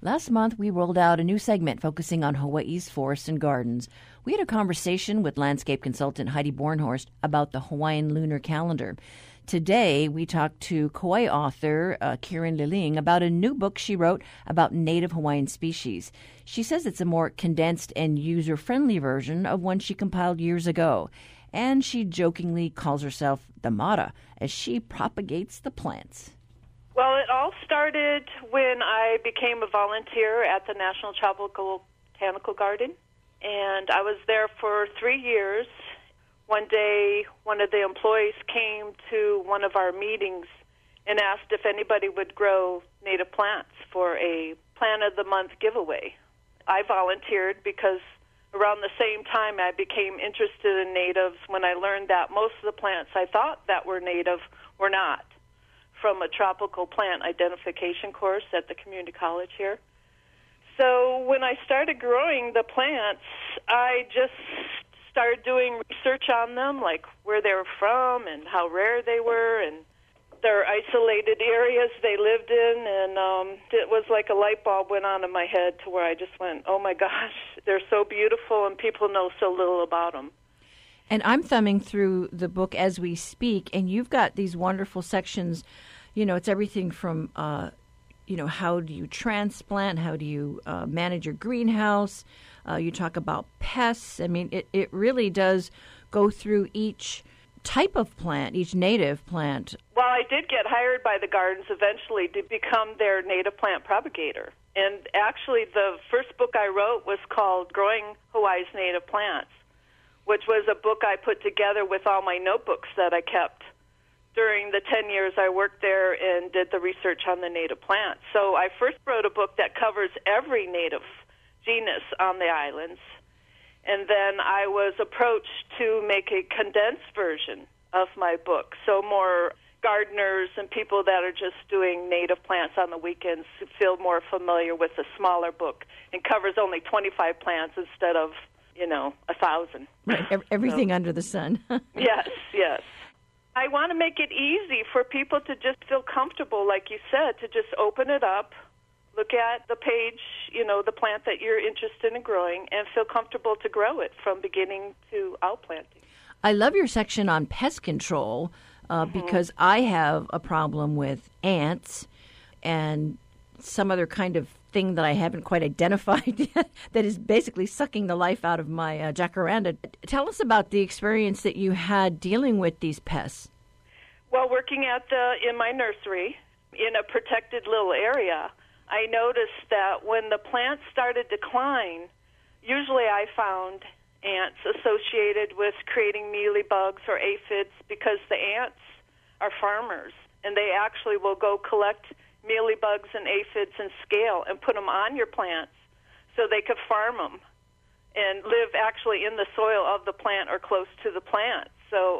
Last month, we rolled out a new segment focusing on Hawaii's forests and gardens. We had a conversation with landscape consultant Heidi Bornhorst about the Hawaiian lunar calendar. Today, we talked to Kauai author Kieran Liling about a new book she wrote about native Hawaiian species. She says it's a more condensed and user-friendly version of one she compiled years ago. And she jokingly calls herself the Mara as she propagates the plants. Well, it all started when I became a volunteer at the National Tropical Botanical Garden, and I was there for 3 years. One day, one of the employees came to one of our meetings and asked if anybody would grow native plants for a Plant of the Month giveaway. I volunteered because around the same time I became interested in natives when I learned that most of the plants I thought that were native were not, from a tropical plant identification course at the community college here. So when I started growing the plants, I just started doing research on them, like where they were from and how rare they were and their isolated areas they lived in. And it was like a light bulb went on in my head to where I just went, oh my gosh, they're so beautiful and people know so little about them. And I'm thumbing through the book as we speak, and you've got these wonderful sections. You know, it's everything from, how do you transplant? How do you manage your greenhouse? You talk about pests. I mean, it really does go through each type of plant, each native plant. Well, I did get hired by the gardens eventually to become their native plant propagator. And actually, the first book I wrote was called Growing Hawaii's Native Plants, which was a book I put together with all my notebooks that I kept during the 10 years I worked there and did the research on the native plants. So I first wrote a book that covers every native genus on the islands. And then I was approached to make a condensed version of my book, so more gardeners and people that are just doing native plants on the weekends feel more familiar with the smaller book and covers only 25 plants instead of 1,000. Right, everything under the sun. Yes. I want to make it easy for people to just feel comfortable, like you said, to just open it up, look at the page, the plant that you're interested in growing, and feel comfortable to grow it from beginning to outplanting. I love your section on pest control because I have a problem with ants and some other kind of thing that I haven't quite identified yet that is basically sucking the life out of my jacaranda. Tell us about the experience that you had dealing with these pests. Well, working in my nursery in a protected little area, I noticed that when the plants started to decline, usually I found ants associated with creating mealybugs or aphids because the ants are farmers, and they actually will go collect mealybugs and aphids and scale and put them on your plants so they could farm them and live actually in the soil of the plant or close to the plant. So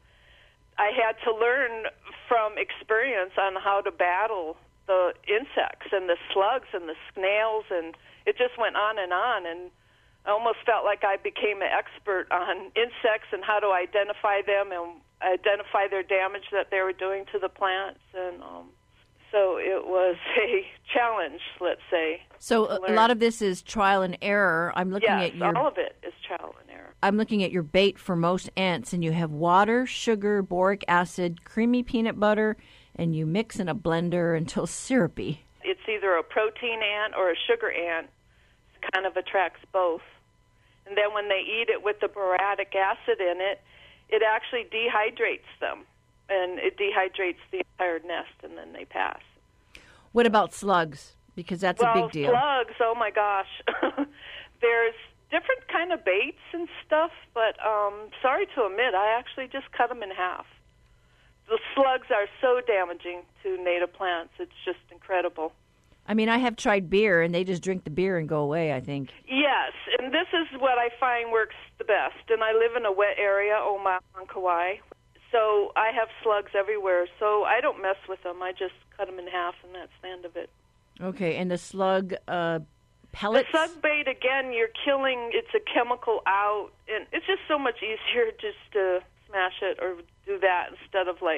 I had to learn from experience on how to battle the insects and the slugs and the snails, and it just went on, and I almost felt like I became an expert on insects and how to identify them and identify their damage that they were doing to the plants. And so it was a challenge, let's say. So a lot of this is trial and error. I'm looking at your... all of it is trial and error. I'm looking at your bait for most ants, and you have water, sugar, boric acid, creamy peanut butter, and you mix in a blender until syrupy. It's either a protein ant or a sugar ant. It kind of attracts both. And then when they eat it with the boracic acid in it, it actually dehydrates them. And it dehydrates the entire nest, and then they pass. What about slugs? Because that's a big deal. Slugs, oh my gosh. There's different kind of baits and stuff, but sorry to admit, I actually just cut them in half. The slugs are so damaging to native plants. It's just incredible. I mean, I have tried beer, and they just drink the beer and go away, I think. Yes, and this is what I find works the best. And I live in a wet area, Omaha on Kauai. So I have slugs everywhere, so I don't mess with them. I just cut them in half, and that's the end of it. Okay, and the slug pellets? The slug bait, again, you're killing, it's a chemical out, and it's just so much easier just to smash it or do that instead of,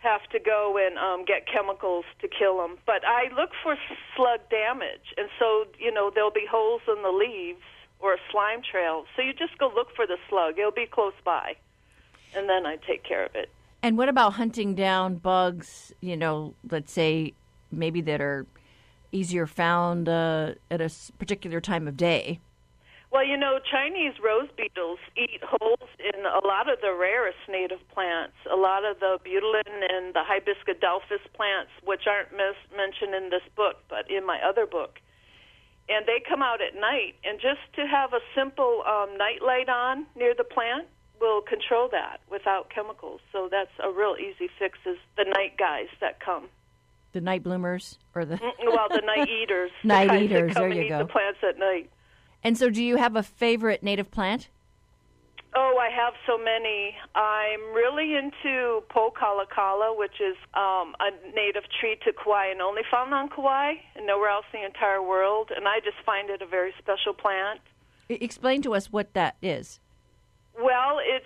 have to go and get chemicals to kill them. But I look for slug damage, and so, there'll be holes in the leaves or a slime trail. So you just go look for the slug. It'll be close by, and then I take care of it. And what about hunting down bugs, let's say maybe that are easier found at a particular time of day? Well, Chinese rose beetles eat holes in a lot of the rarest native plants, a lot of the butylin and the hibiscadelphus plants, which aren't mentioned in this book, but in my other book. And they come out at night, and just to have a simple night light on near the plant will control that without chemicals. So that's a real easy fix, is the night guys that come. The night bloomers? Or the the night eaters. Night the eaters, that come there you and go. Eat the plants at night. And so do you have a favorite native plant? Oh, I have so many. I'm really into Po Kala Kala, which is a native tree to Kauai and only found on Kauai and nowhere else in the entire world. And I just find it a very special plant. Explain to us what that is. Well, it's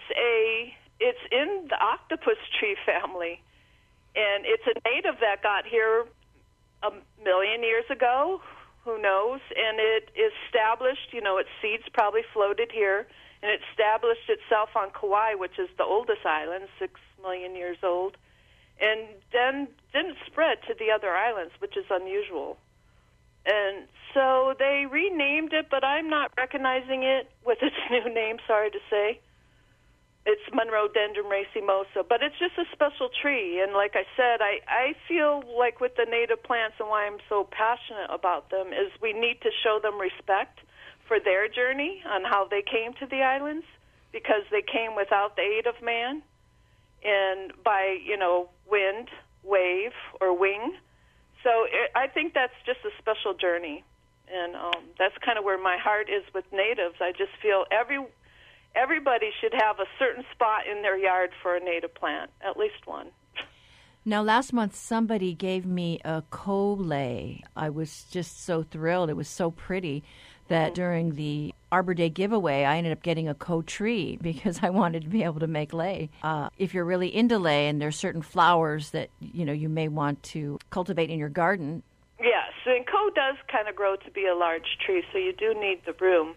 in the octopus tree family, and it's a native that got here 1 million years ago. Who knows? And it established, its seeds probably floated here, and it established itself on Kauai, which is the oldest island, 6 million years old, and then didn't spread to the other islands, which is unusual. And so they renamed it, but I'm not recognizing it with its new name, sorry to say. It's Monrodendron racemosa, but it's just a special tree. And like I said, I feel like with the native plants and why I'm so passionate about them is we need to show them respect for their journey on how they came to the islands, because they came without the aid of man and by, wind, wave, or wing. So I think that's just a special journey. And that's kind of where my heart is with natives. I just feel everybody should have a certain spot in their yard for a native plant, at least one. Now, last month, somebody gave me a Kolei. I was just so thrilled. It was so pretty that during the Arbor Day giveaway, I ended up getting a tree because I wanted to be able to make lei. If you're really into lei and there's certain flowers that, you may want to cultivate in your garden. Yes, and does kind of grow to be a large tree, so you do need the room.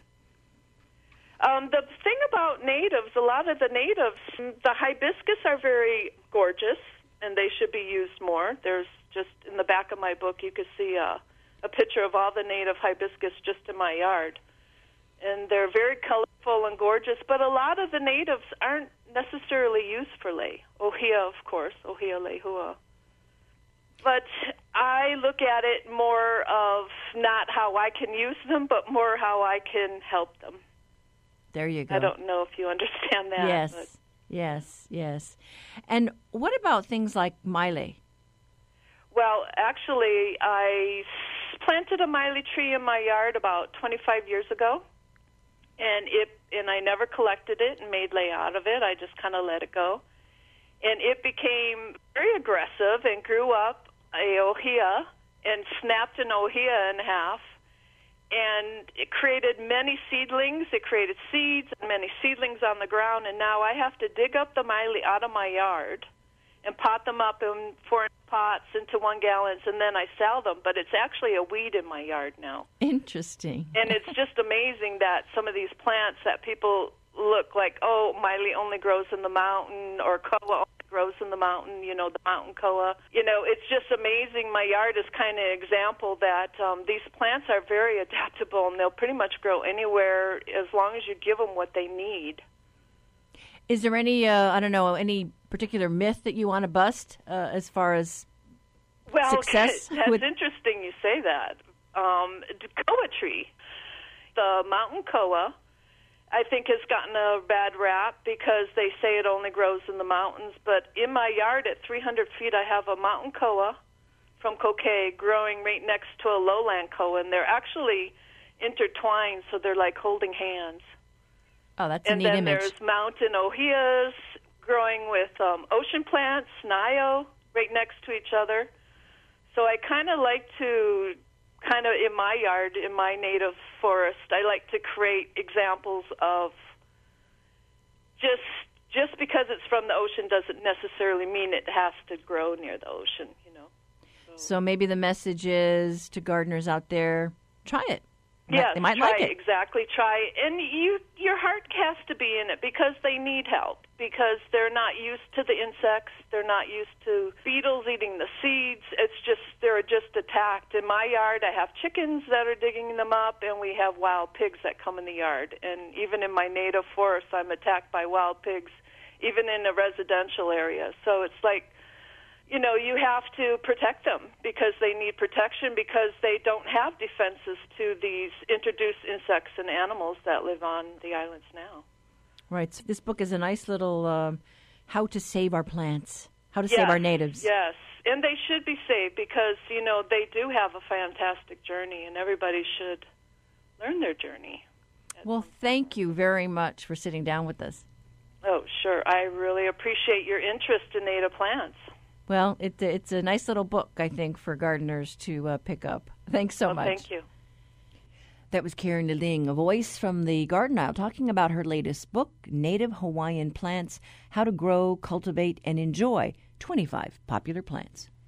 The thing about natives, a lot of the natives, the hibiscus are very gorgeous, and they should be used more. There's just, in the back of my book, you could see a picture of all the native hibiscus just in my yard. And they're very colorful and gorgeous, but a lot of the natives aren't necessarily used for lei. Ohia, of course, Ohia lehua. But I look at it more of not how I can use them, but more how I can help them. There you go. I don't know if you understand that. Yes, but. yes. And what about things like maile? Well, actually, I planted a maile tree in my yard about 25 years ago, and I never collected it and made lei out of it. I just kind of let it go. And it became very aggressive and grew up a ohia and snapped an ohia in half. And it created many seedlings. It created seeds and many seedlings on the ground. And now I have to dig up the maile out of my yard and pot them up in 4-inch pots into 1 gallons, and then I sell them. But it's actually a weed in my yard now. Interesting. And it's just amazing that some of these plants that people look like, oh, maile only grows in the mountain, or koa only grows in the mountain, the mountain koa. It's just amazing. My yard is kind of an example that these plants are very adaptable, and they'll pretty much grow anywhere as long as you give them what they need. Is there any, any particular myth that you want to bust as far as success? That's interesting you say that. The koa tree, the mountain koa, I think has gotten a bad rap because they say it only grows in the mountains. But in my yard at 300 feet, I have a mountain koa from Kokei growing right next to a lowland koa, and they're actually intertwined, so they're like holding hands. Oh, that's a neat image. And then there's mountain ohias growing with ocean plants, nio, right next to each other. So I kind of like to, in my yard, in my native forest, I like to create examples of just just because it's from the ocean doesn't necessarily mean it has to grow near the ocean, So maybe the message is to gardeners out there, try it. Yes, they might try like it. Exactly, try it. And your heart has to be in it because they need help, because they're not used to the insects. They're not used to beetles eating the seeds. They're just attacked. In my yard, I have chickens that are digging them up, and we have wild pigs that come in the yard. And even in my native forest, I'm attacked by wild pigs, even in a residential area. So it's like, you have to protect them because they need protection because they don't have defenses to these introduced insects and animals that live on the islands now. Right. So this book is a nice little how to save our plants, how to save our natives. Yes, and they should be saved because, they do have a fantastic journey, and everybody should learn their journey. Well, thank you very much for sitting down with us. Oh, sure. I really appreciate your interest in native plants. Well, it's a nice little book, I think, for gardeners to pick up. Thanks so much. Thank you. That was Karen Liling, a voice from the Garden Isle, talking about her latest book, Native Hawaiian Plants, How to Grow, Cultivate, and Enjoy 25 Popular Plants.